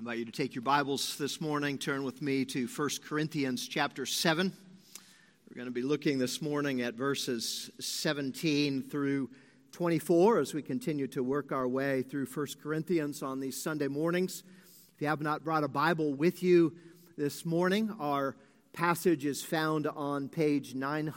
invite you to take your Bibles this morning, turn with me to 1 Corinthians chapter 7. We're going to be looking this morning at verses 17 through 24 as we continue to work our way through 1 Corinthians on these Sunday mornings. If you have not brought a Bible with you this morning, our passage is found on page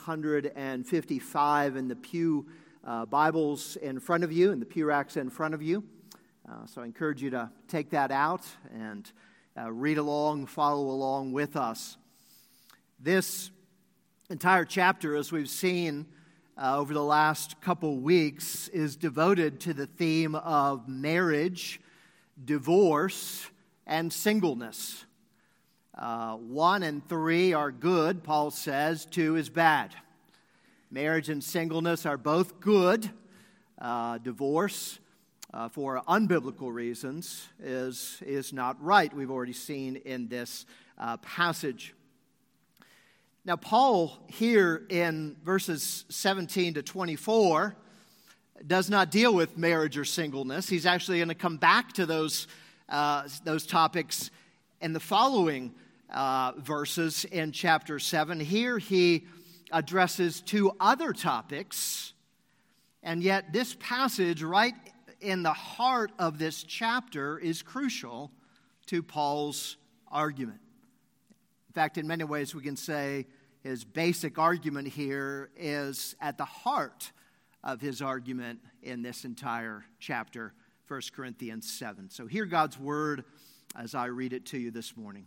955 in the pew Bibles in front of you, in the pew racks in front of you. So I encourage you to take that out and read along, follow along with us. This entire chapter, as we've seen over the last couple weeks, is devoted to the theme of marriage, divorce, and singleness. 1 and 3 are good, Paul says. 2 is bad. Marriage and singleness are both good. Divorce, for unbiblical reasons, is not right. We've already seen in this passage. Now, Paul here in verses 17 to 24 does not deal with marriage or singleness. He's actually going to come back to those topics in the following verses in chapter 7. Here he addresses 2 other topics, and yet this passage right in the heart of this chapter is crucial to Paul's argument. In fact, in many ways we can say his basic argument here is at the heart of his argument in this entire chapter, 1 Corinthians 7. So hear God's word as I read it to you this morning.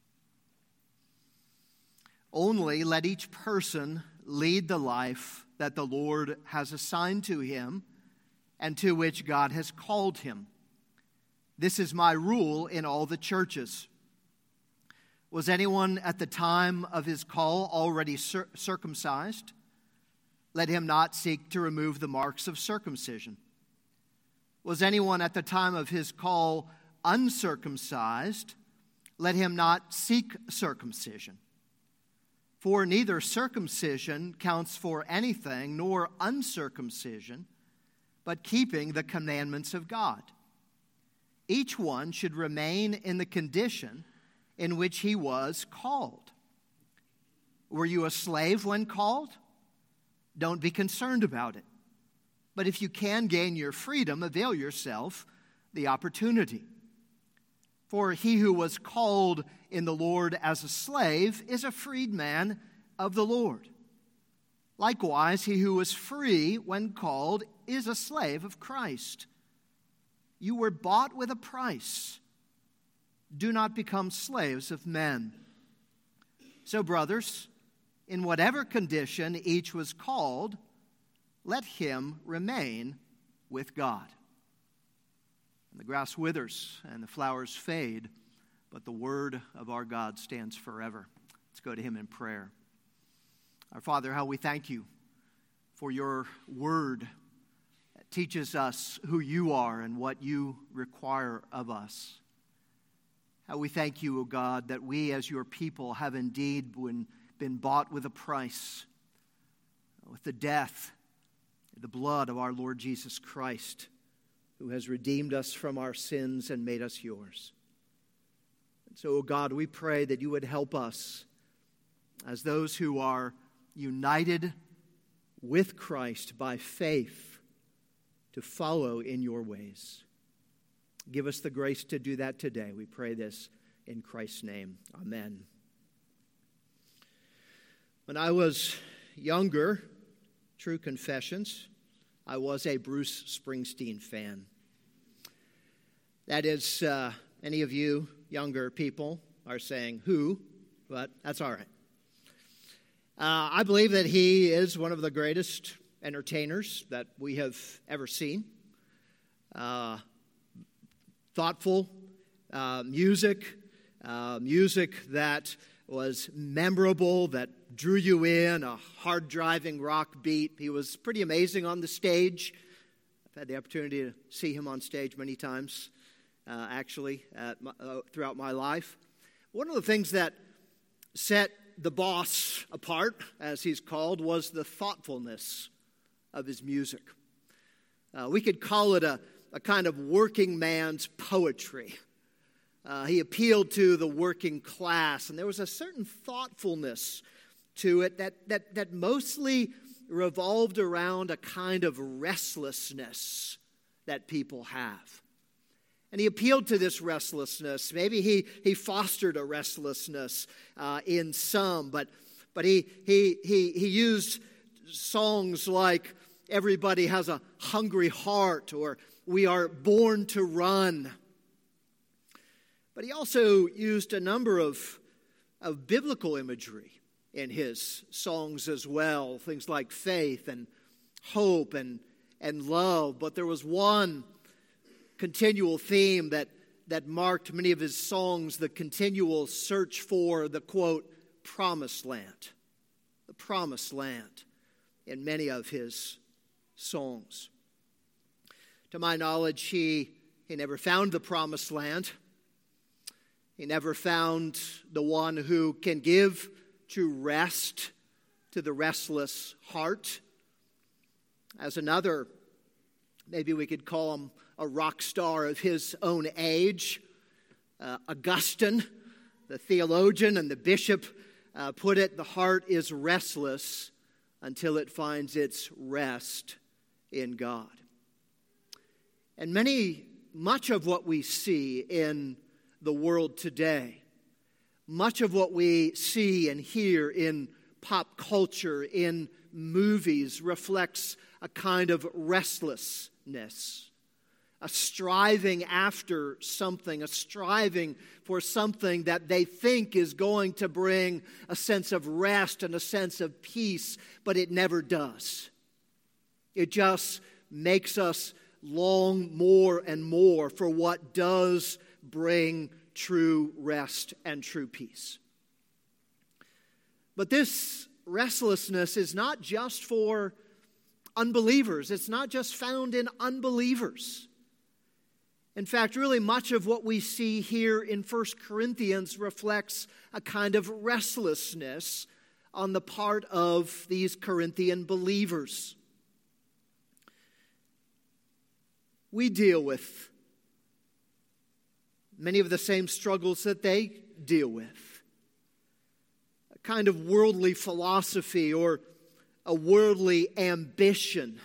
Only let each person lead the life that the Lord has assigned to him and to which God has called him. This is my rule in all the churches. Was anyone at the time of his call already circumcised? Let him not seek to remove the marks of circumcision. Was anyone at the time of his call uncircumcised? Let him not seek circumcision. For neither circumcision counts for anything, nor uncircumcision, but keeping the commandments of God. Each one should remain in the condition in which he was called. Were you a slave when called? Don't be concerned about it. But if you can gain your freedom, avail yourself the opportunity. For he who was called in the Lord as a slave is a freedman of the Lord. Likewise, he who was free when called is a slave of Christ. You were bought with a price. Do not become slaves of men. So, brothers, in whatever condition each was called, let him remain with God. And the grass withers and the flowers fade, but the word of our God stands forever. Let's go to him in prayer. Our Father, how we thank you for your word that teaches us who you are and what you require of us. How we thank you, O God, that we as your people have indeed been bought with a price, with the death, the blood of our Lord Jesus Christ, who has redeemed us from our sins and made us yours. And so, O God, we pray that you would help us as those who are united with Christ by faith to follow in your ways. Give us the grace to do that today. We pray this in Christ's name. Amen. When I was younger, true confessions, I was a Bruce Springsteen fan. That is, any of you younger people are saying who, but that's all right. I believe that he is one of the greatest entertainers that we have ever seen. Thoughtful music that was memorable, that drew you in, a hard-driving rock beat. He was pretty amazing on the stage. I've had the opportunity to see him on stage many times, throughout my life. One of the things that set the boss apart, as he's called, was the thoughtfulness of his music. We could call it a kind of working man's poetry. He appealed to the working class, and there was a certain thoughtfulness to it that mostly revolved around a kind of restlessness that people have. And he appealed to this restlessness. Maybe he fostered a restlessness in some, but he used songs like "Everybody Has a Hungry Heart" or "We Are Born to Run." But he also used a number of biblical imagery in his songs as well, things like faith and hope and love. But there was one continual theme that marked many of his songs, the continual search for the, quote, promised land. The promised land in many of his songs. To my knowledge, he never found the promised land. He never found the one who can give true rest to the restless heart. As another, maybe we could call him a rock star of his own age, Augustine, the theologian and the bishop, put it, the heart is restless until it finds its rest in God. And much of what we see in the world today, much of what we see and hear in pop culture, in movies, reflects a kind of restlessness, a striving after something, a striving for something that they think is going to bring a sense of rest and a sense of peace, but it never does. It just makes us long more and more for what does bring true rest and true peace. But this restlessness is not just for unbelievers. It's not just found in unbelievers. In fact, really much of what we see here in 1 Corinthians reflects a kind of restlessness on the part of these Corinthian believers. We deal with many of the same struggles that they deal with. A kind of worldly philosophy or a worldly ambition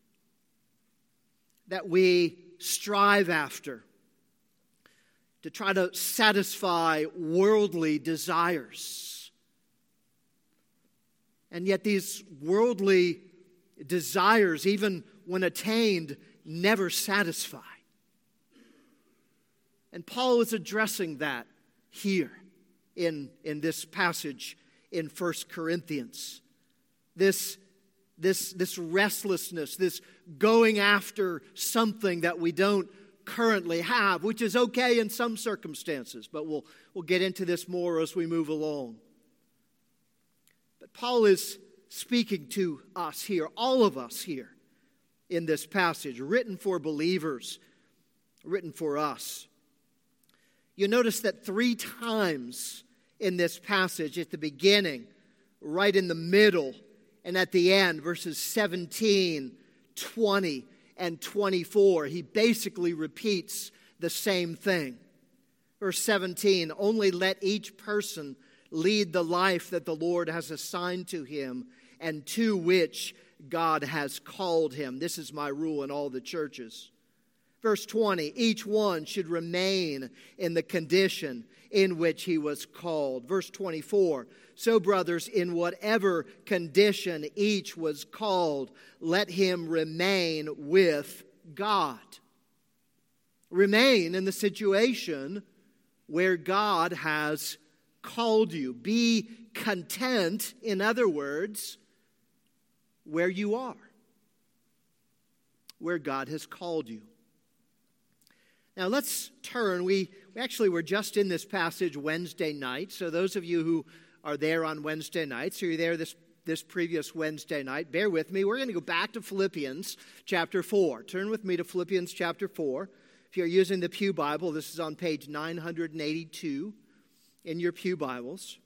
that we strive after to try to satisfy worldly desires. And yet these worldly desires, even when attained, never satisfy. And Paul is addressing that here in this passage in 1 Corinthians. This restlessness, this going after something that we don't currently have, which is okay in some circumstances, but we'll get into this more as we move along. But Paul is speaking to us here, all of us here in this passage, written for believers, written for us. You notice that 3 times in this passage, at the beginning, right in the middle, and at the end, verses 17, 20, and 24, he basically repeats the same thing. Verse 17, only let each person lead the life that the Lord has assigned to him and to which God has called him. This is my rule in all the churches. Verse 20, each one should remain in the condition in which he was called. Verse 24, so brothers, in whatever condition each was called, let him remain with God. Remain in the situation where God has called you. Be content, in other words, where you are, where God has called you. Now let's turn. We actually were just in this passage Wednesday night. So those of you who are there on Wednesday nights, or you're there this previous Wednesday night, bear with me. We're going to go back to Philippians chapter 4. Turn with me to Philippians chapter 4. If you're using the Pew Bible, this is on page 982 in your Pew Bibles.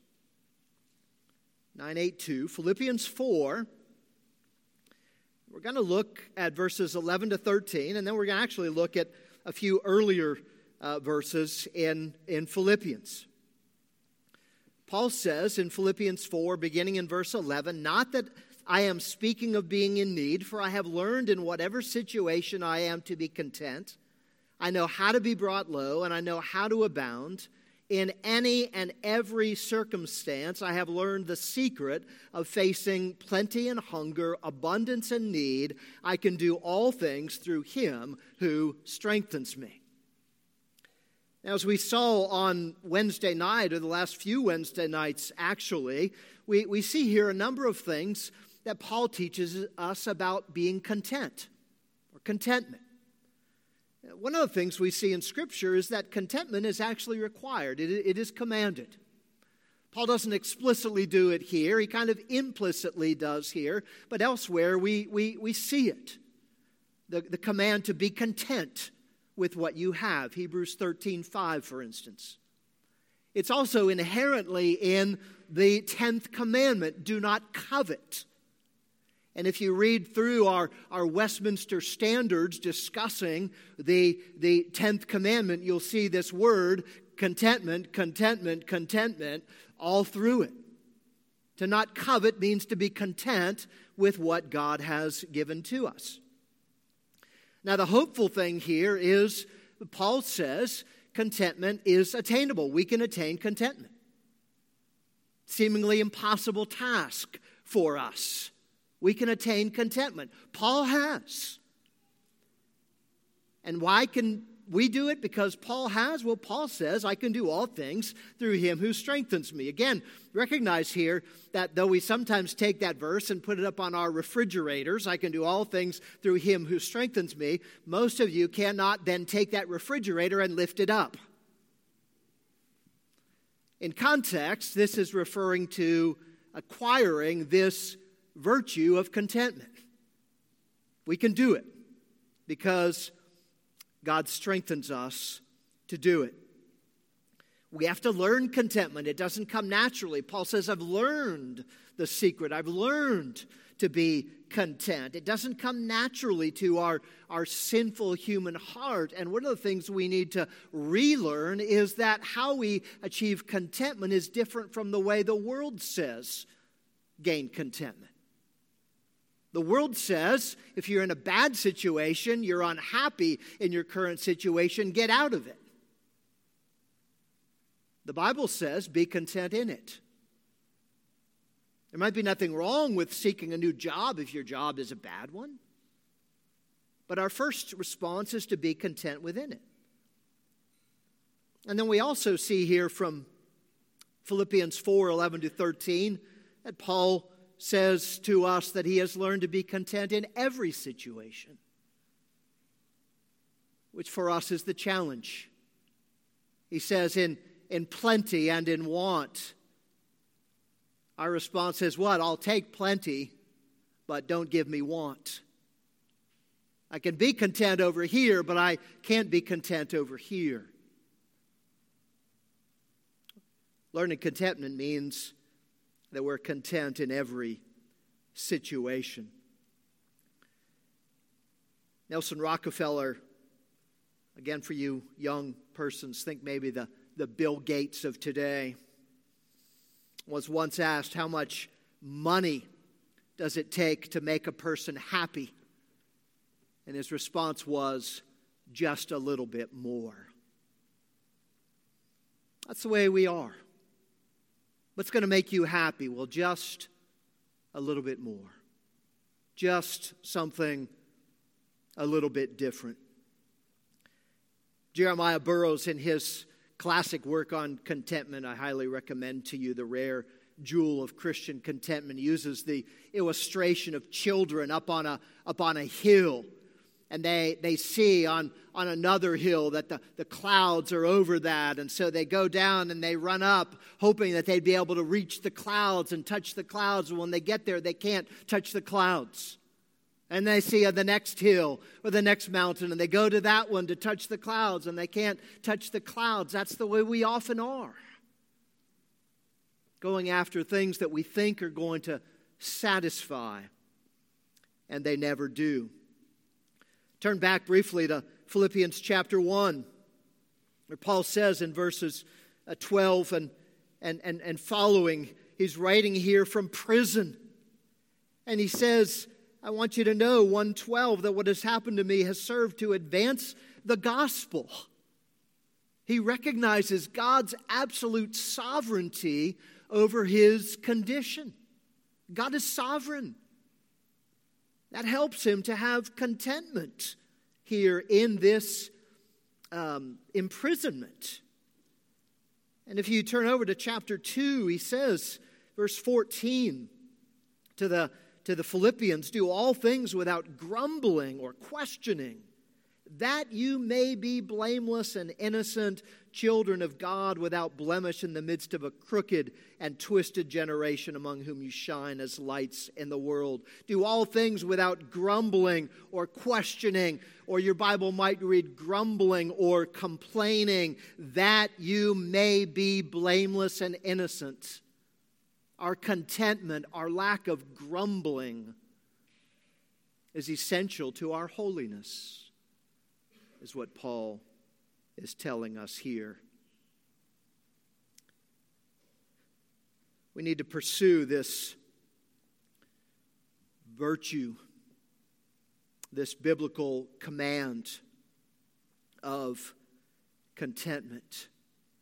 982, Philippians 4. We're going to look at verses 11 to 13, and then we're going to actually look at a few earlier verses in Philippians. Paul says in Philippians 4, beginning in verse 11, "Not that I am speaking of being in need, for I have learned in whatever situation I am to be content. I know how to be brought low, and I know how to abound. In any and every circumstance, I have learned the secret of facing plenty and hunger, abundance and need. I can do all things through Him who strengthens me." Now, as we saw on Wednesday night, or the last few Wednesday nights actually, we see here a number of things that Paul teaches us about being content, or contentment. One of the things we see in Scripture is that contentment is actually required. It is commanded. Paul doesn't explicitly do it here. He kind of implicitly does here. But elsewhere we see it. The command to be content with what you have. Hebrews 13:5, for instance. It's also inherently in the 10th commandment, do not covet. And if you read through our Westminster Standards discussing the 10th commandment, you'll see this word, contentment, contentment, contentment, all through it. To not covet means to be content with what God has given to us. Now, the hopeful thing here is, Paul says, contentment is attainable. We can attain contentment. Seemingly impossible task for us. We can attain contentment. Paul has. And why can we do it? Because Paul has? Well, Paul says, I can do all things through Him who strengthens me. Again, recognize here that though we sometimes take that verse and put it up on our refrigerators, I can do all things through Him who strengthens me, most of you cannot then take that refrigerator and lift it up. In context, this is referring to acquiring this virtue of contentment. We can do it because God strengthens us to do it. We have to learn contentment. It doesn't come naturally. Paul says, I've learned the secret. I've learned to be content. It doesn't come naturally to our sinful human heart. And one of the things we need to relearn is that how we achieve contentment is different from the way the world says gain contentment. The world says if you're in a bad situation, you're unhappy in your current situation, get out of it. The Bible says be content in it. There might be nothing wrong with seeking a new job if your job is a bad one. But our first response is to be content within it. And then we also see here from Philippians 4:11-13 that Paul says to us that he has learned to be content in every situation, which for us is the challenge. He says in plenty and in want. Our response is what? I'll take plenty, but don't give me want. I can be content over here, but I can't be content over here. Learning contentment means that we're content in every situation. Nelson Rockefeller, again for you young persons, think maybe the Bill Gates of today, was once asked, how much money does it take to make a person happy? And his response was, just a little bit more. That's the way we are. What's going to make you happy? Well, just a little bit more. Just something a little bit different. Jeremiah Burroughs, in his classic work on contentment, I highly recommend to you, The Rare Jewel of Christian Contentment, uses the illustration of children up on a hill. And they see on another hill that the clouds are over that. And so they go down and they run up, hoping that they'd be able to reach the clouds and touch the clouds. And when they get there, they can't touch the clouds. And they see the next hill or the next mountain, and they go to that one to touch the clouds, and they can't touch the clouds. That's the way we often are. Going after things that we think are going to satisfy, and they never do. Turn back briefly to Philippians chapter 1. Where Paul says in verses 12 and following, he's writing here from prison. And he says, I want you to know, 1:12, that what has happened to me has served to advance the gospel. He recognizes God's absolute sovereignty over his condition. God is sovereign. That helps him to have contentment here in this imprisonment. And if you turn over to chapter 2, he says, verse 14, to the Philippians, do all things without grumbling or questioning, that you may be blameless and innocent, children of God without blemish in the midst of a crooked and twisted generation among whom you shine as lights in the world. Do all things without grumbling or questioning, or your Bible might read grumbling or complaining, that you may be blameless and innocent. Our contentment, our lack of grumbling is essential to our holiness, is what Paul is telling us here. We need to pursue this virtue, this biblical command of contentment.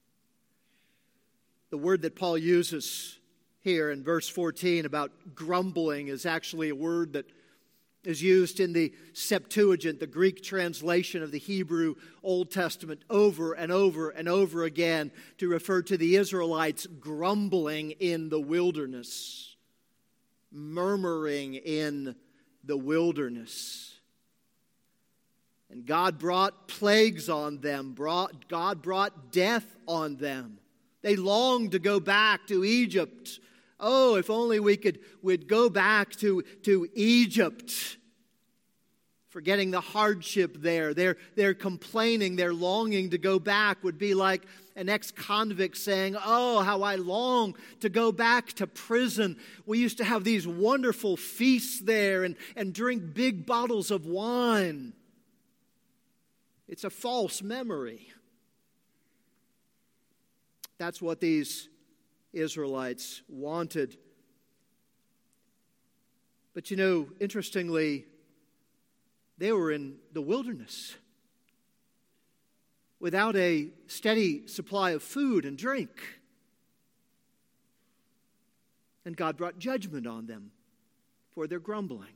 The word that Paul uses here in verse 14 about grumbling is actually a word that is used in the Septuagint, the Greek translation of the Hebrew Old Testament, over and over and over again to refer to the Israelites grumbling in the wilderness, murmuring in the wilderness. And God brought plagues on them. God brought death on them. They longed to go back to Egypt. Oh, if only we'd go back to Egypt. Forgetting the hardship there. They're complaining, they're longing to go back would be like an ex-convict saying, oh, how I long to go back to prison. We used to have these wonderful feasts there and drink big bottles of wine. It's a false memory. That's what these Israelites wanted. But you know, interestingly, they were in the wilderness without a steady supply of food and drink. And God brought judgment on them for their grumbling.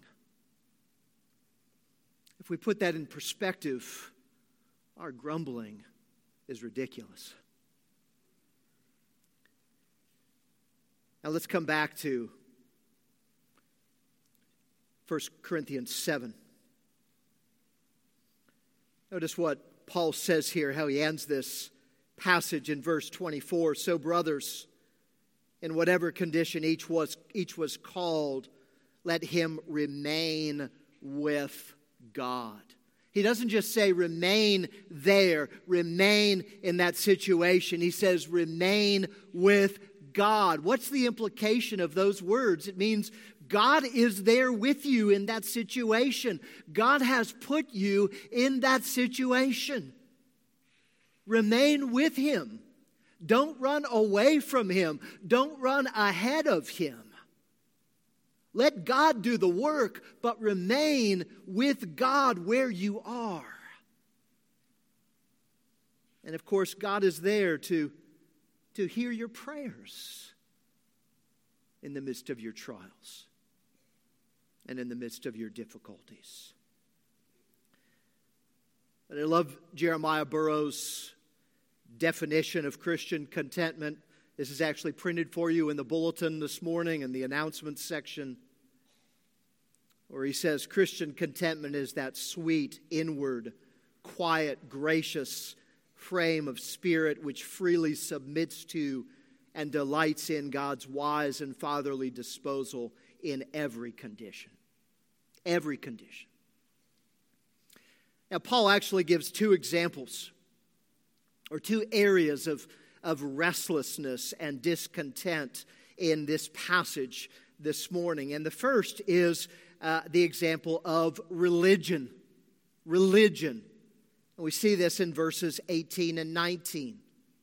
If we put that in perspective, our grumbling is ridiculous. Now let's come back to 1 Corinthians 7. Notice what Paul says here, how he ends this passage in verse 24. So, brothers, in whatever condition each was called, let him remain with God. He doesn't just say remain there, remain in that situation. He says remain with God. What's the implication of those words? It means God is there with you in that situation. God has put you in that situation. Remain with Him. Don't run away from Him. Don't run ahead of Him. Let God do the work, but remain with God where you are. And of course, God is there to hear your prayers in the midst of your trials and in the midst of your difficulties. And I love Jeremiah Burroughs' definition of Christian contentment. This is actually printed for you in the bulletin this morning in the announcements section, where he says Christian contentment is that sweet, inward, quiet, gracious frame of spirit which freely submits to and delights in God's wise and fatherly disposal in every condition. Every condition. Now, Paul actually gives two examples, or two areas of restlessness and discontent in this passage this morning. And the first is the example of religion. Religion. We see this in verses 18 and 19.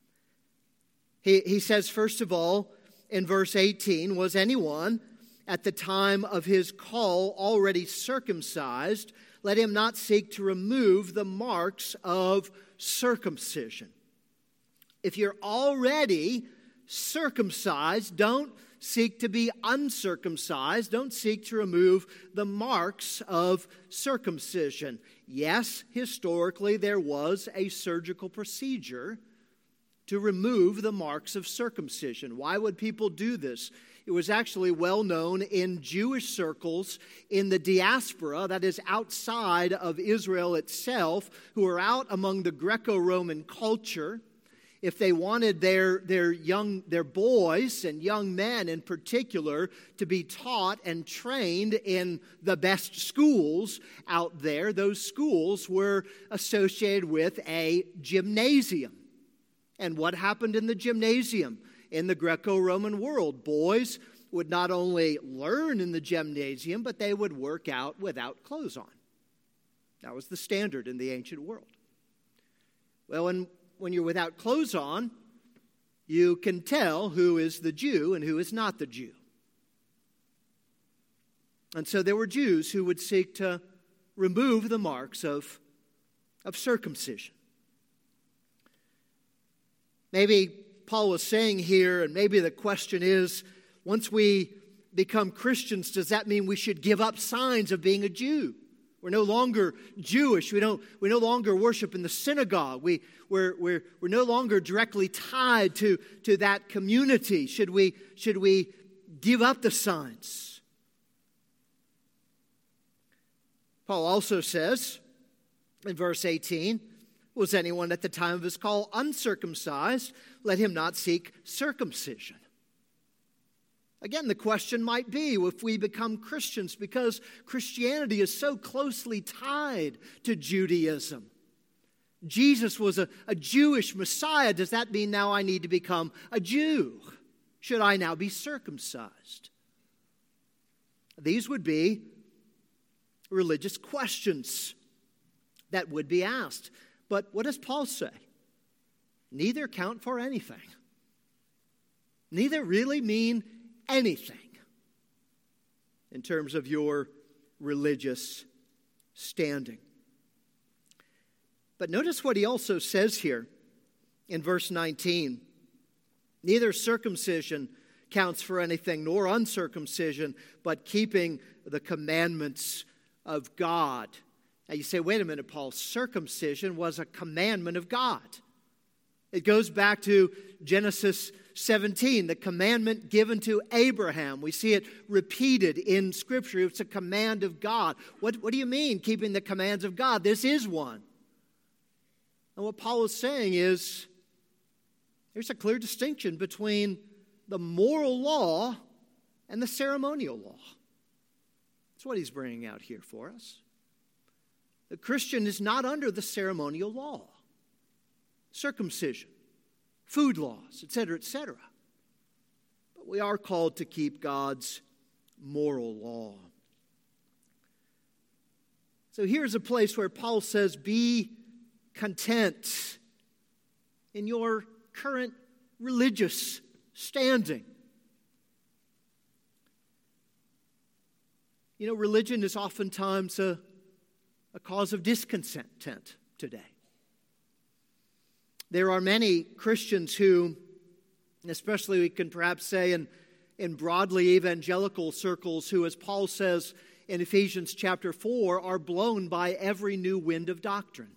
He says, first of all, in verse 18, was anyone at the time of his call already circumcised? Let him not seek to remove the marks of circumcision. If you're already circumcised, don't seek to be uncircumcised. Don't seek to remove the marks of circumcision. Yes, historically there was a surgical procedure to remove the marks of circumcision. Why would people do this? It was actually well known in Jewish circles in the diaspora, that is outside of Israel itself, who were out among the Greco-Roman culture. If they wanted their boys and young men in particular to be taught and trained in the best schools out there, those schools were associated with a gymnasium. And what happened in the gymnasium in the Greco-Roman world? Boys would not only learn in the gymnasium, but they would work out without clothes on. That was the standard in the ancient world. Well, when you're without clothes on, you can tell who is the Jew and who is not the Jew. And so there were Jews who would seek to remove the marks of circumcision. Maybe Paul was saying here, and maybe the question is, once we become Christians, does that mean we should give up signs of being a Jew? We're no longer Jewish. We no longer worship in the synagogue. We're no longer directly tied to that community. Should we give up the signs? Paul also says in verse 18, was anyone at the time of his call uncircumcised? Let him not seek circumcision. Again, the question might be, if we become Christians, because Christianity is so closely tied to Judaism. Jesus was a Jewish Messiah. Does that mean now I need to become a Jew? Should I now be circumcised? These would be religious questions that would be asked. But what does Paul say? Neither count for anything. Neither really mean anything in terms of your religious standing. But notice what he also says here in verse 19. Neither circumcision counts for anything, nor uncircumcision, but keeping the commandments of God. Now you say, wait a minute, Paul, circumcision was a commandment of God. It goes back to Genesis 17, the commandment given to Abraham. We see it repeated in Scripture. It's a command of God. What do you mean, keeping the commands of God? This is one. And what Paul is saying is, there's a clear distinction between the moral law and the ceremonial law. That's what he's bringing out here for us. The Christian is not under the ceremonial law, circumcision, food laws, etc., etc. But we are called to keep God's moral law. So here's a place where Paul says, be content in your current religious standing. You know, religion is oftentimes a cause of discontent today. There are many Christians who, especially we can perhaps say in broadly evangelical circles, who, as Paul says in Ephesians chapter 4, are blown by every new wind of doctrine.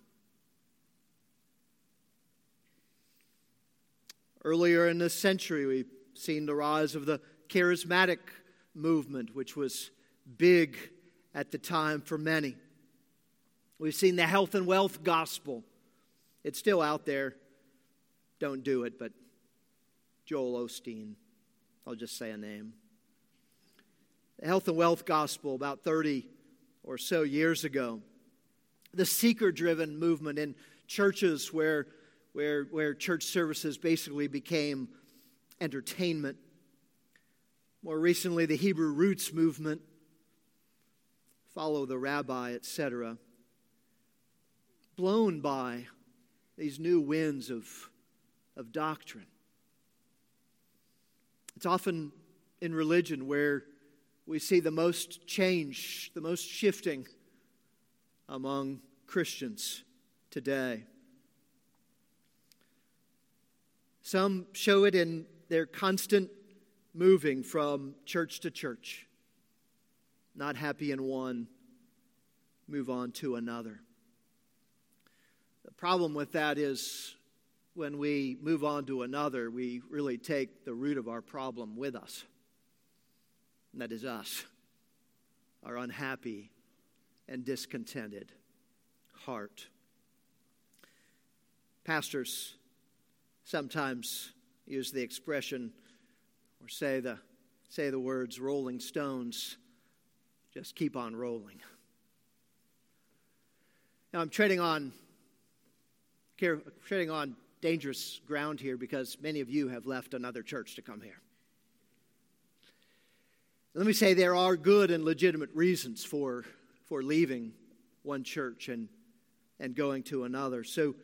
Earlier in this century, we've seen the rise of the charismatic movement, which was big at the time for many. We've seen the health and wealth gospel. It's still out there. Don't do it, but Joel Osteen. I'll just say a name. The health and wealth gospel about 30 or so years ago. The seeker-driven movement in churches where church services basically became entertainment. More recently, the Hebrew roots movement. Follow the rabbi, etc. blown by these new winds of doctrine. It's often in religion where we see the most change, the most shifting among Christians today. Some show it in their constant moving from church to church. Not happy in one, move on to another. The problem with that is when we move on to another, we really take the root of our problem with us. And that is us, our unhappy and discontented heart. Pastors sometimes use the expression or say the words, rolling stones just keep on rolling. Now I'm treading on dangerous ground here because many of you have left another church to come here. Let me say there are good and legitimate reasons for leaving one church and going to another. So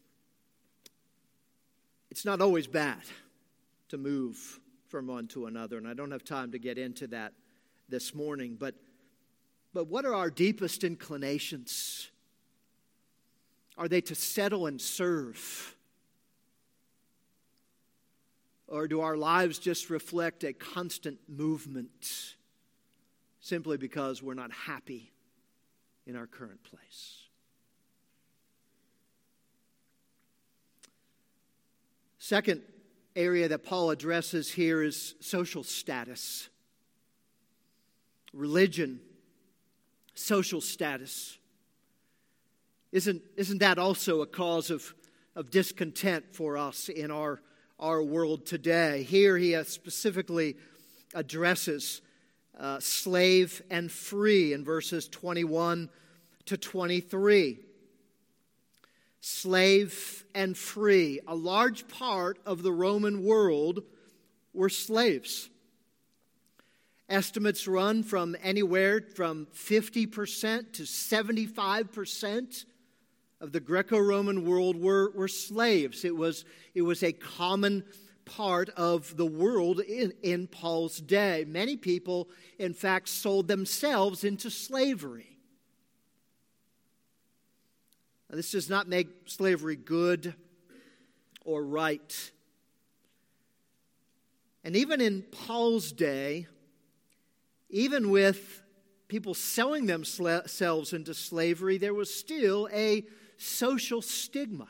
it's not always bad to move from one to another, and I don't have time to get into that this morning. But what are our deepest inclinations? Are they to settle and serve? Or do our lives just reflect a constant movement simply because we're not happy in our current place? Second area that Paul addresses here is social status. Religion, social status. Isn't that also a cause of discontent for us in our world today? Here he specifically addresses slave and free in verses 21 to 23. Slave and free. A large part of the Roman world were slaves. Estimates run from anywhere from 50% to 75% of the Greco-Roman world were slaves. It was a common part of the world in Paul's day. Many people, in fact, sold themselves into slavery. Now, this does not make slavery good or right. And even in Paul's day, even with people selling themselves into slavery, there was still a social stigma.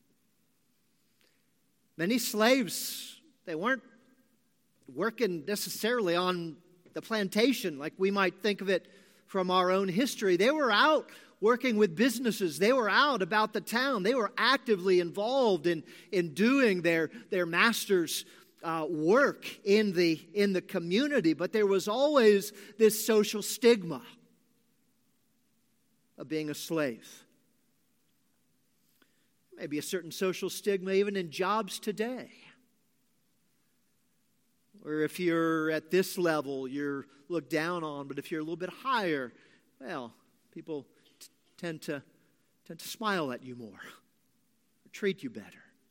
Many slaves, they weren't working necessarily on the plantation like we might think of it from our own history. They were out working with businesses. They were out about the town. They were actively involved in doing their master's work in the community. But there was always this social stigma of being a slave. Maybe a certain social stigma even in jobs today. Or if you're at this level, you're looked down on. But if you're a little bit higher, well, people tend to smile at you more, or treat you better.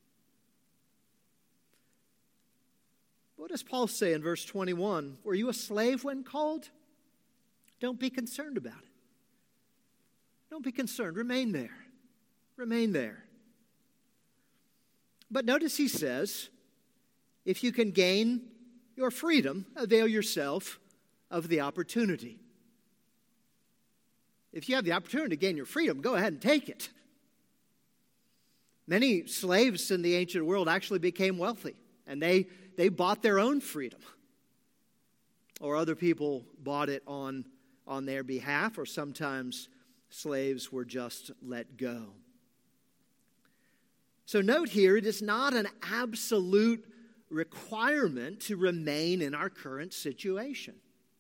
What does Paul say in verse 21? Were you a slave when called? Don't be concerned about it. Don't be concerned. Remain there. Remain there. But notice he says, if you can gain your freedom, avail yourself of the opportunity. If you have the opportunity to gain your freedom, go ahead and take it. Many slaves in the ancient world actually became wealthy, and they bought their own freedom. Or other people bought it on their behalf, or sometimes slaves were just let go. So note here, it is not an absolute requirement to remain in our current situation.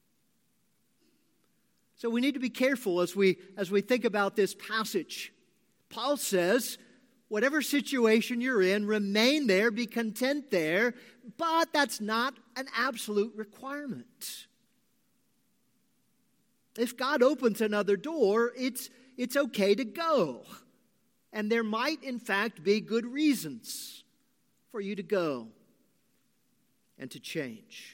So we need to be careful as we think about this passage. Paul says, whatever situation you're in, remain there, be content there, but that's not an absolute requirement. If God opens another door, it's okay to go. And there might, in fact, be good reasons for you to go and to change.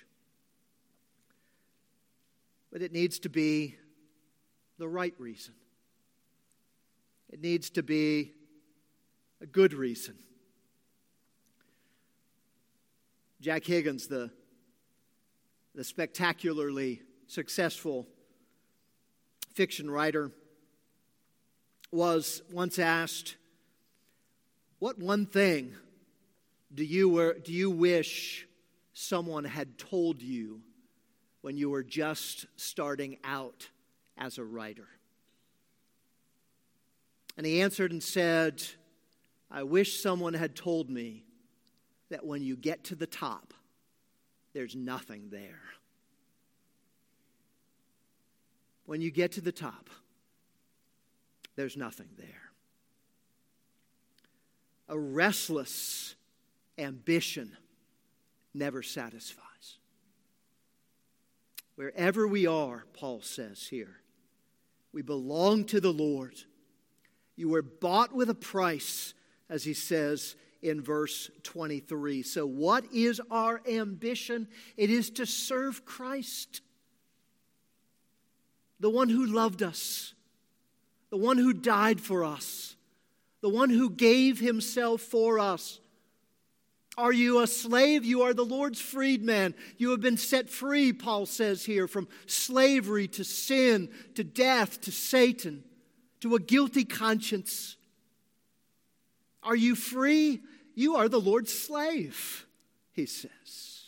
But it needs to be the right reason. It needs to be a good reason. Jack Higgins, the spectacularly successful fiction writer, was once asked, "What one thing do you wish someone had told you when you were just starting out as a writer?" And he answered and said, "I wish someone had told me that when you get to the top, there's nothing there." When you get to the top, there's nothing there. A restless ambition never satisfies. Wherever we are, Paul says here, we belong to the Lord. You were bought with a price, as he says in verse 23. So what is our ambition? It is to serve Christ, the one who loved us, the one who died for us, the one who gave himself for us. Are you a slave? You are the Lord's freedman. You have been set free, Paul says here, from slavery to sin, to death, to Satan, to a guilty conscience. Are you free? You are the Lord's slave, he says.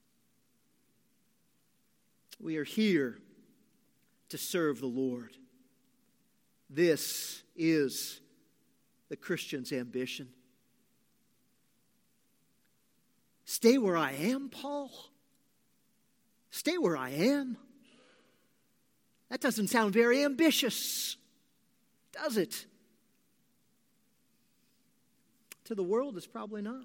We are here to serve the Lord. This is the Christian's ambition. Stay where I am, Paul? Stay where I am? That doesn't sound very ambitious, does it? To the world, it's probably not.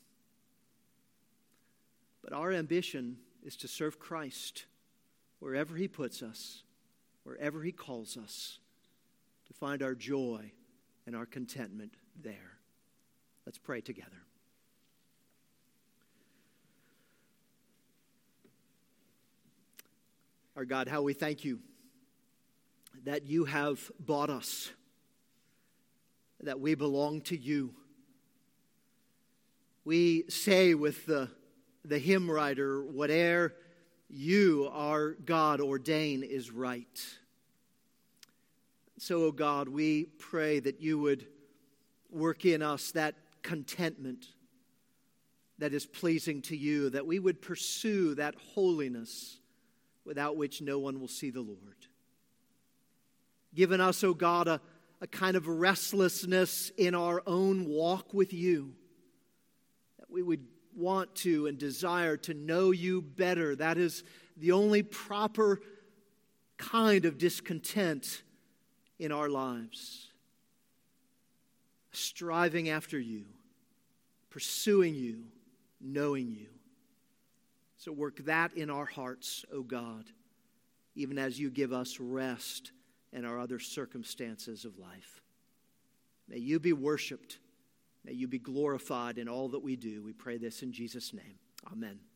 But our ambition is to serve Christ wherever he puts us, wherever he calls us, to find our joy and our contentment there. Let's pray together. Our God, how we thank you that you have bought us, that we belong to you. We say with the hymn writer, whate'er you, our God, ordain is right. So, O God, we pray that you would work in us that contentment that is pleasing to you, that we would pursue that holiness without which no one will see the Lord. Given us, O God, a kind of restlessness in our own walk with you, that we would want to and desire to know you better. That is the only proper kind of discontent in our lives. Striving after you, pursuing you, knowing you. So work that in our hearts, O God, even as you give us rest in our other circumstances of life. May you be worshiped. May you be glorified in all that we do. We pray this in Jesus' name. Amen.